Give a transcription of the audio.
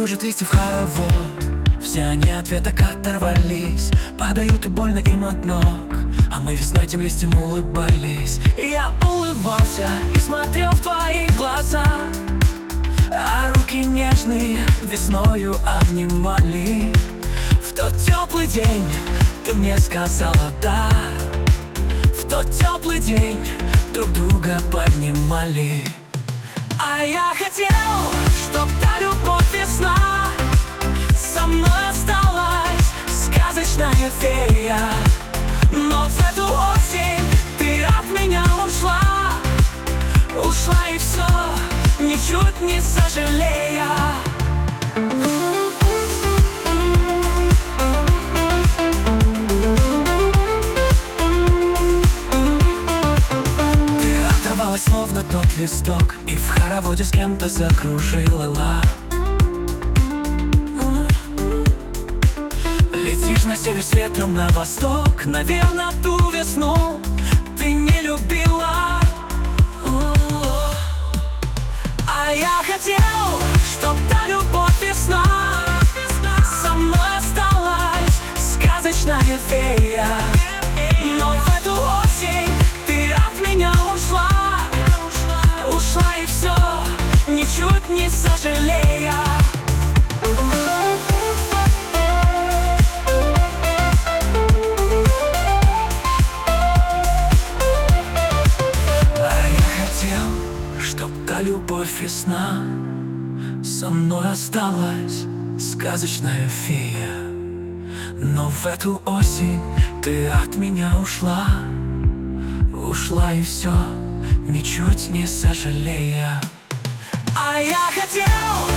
кружат листья в хоровод. Все они от веток оторвались, падают и больно им от ног. А мы весной этим листьям улыбались. И я улыбался и смотрел в твои глаза, а руки нежные весною обнимали. В тот теплый день ты мне сказала да. В тот теплый день друг друга поднимали. А я хотел, чтоб та любовь весна со мной осталась, сказочная фея. Но в эту осень ты от меня ушла. Ушла и все, ничуть не сожалея. Ты оторвалась, словно тот листок, и в хороводе с кем-то закружила. Летишь на север с ветром на восток. Наверно, ту весну ты не любила. А я хотел, чтоб та любовь весна со мной осталась, сказочная фея. Но в эту осень ты от меня ушла. Ушла и все, ничуть не сожалея. Чтоб та любовь весна со мной осталась, сказочная фея. Но в эту осень ты от меня ушла. Ушла и все, ничуть не сожалея. А я хотел,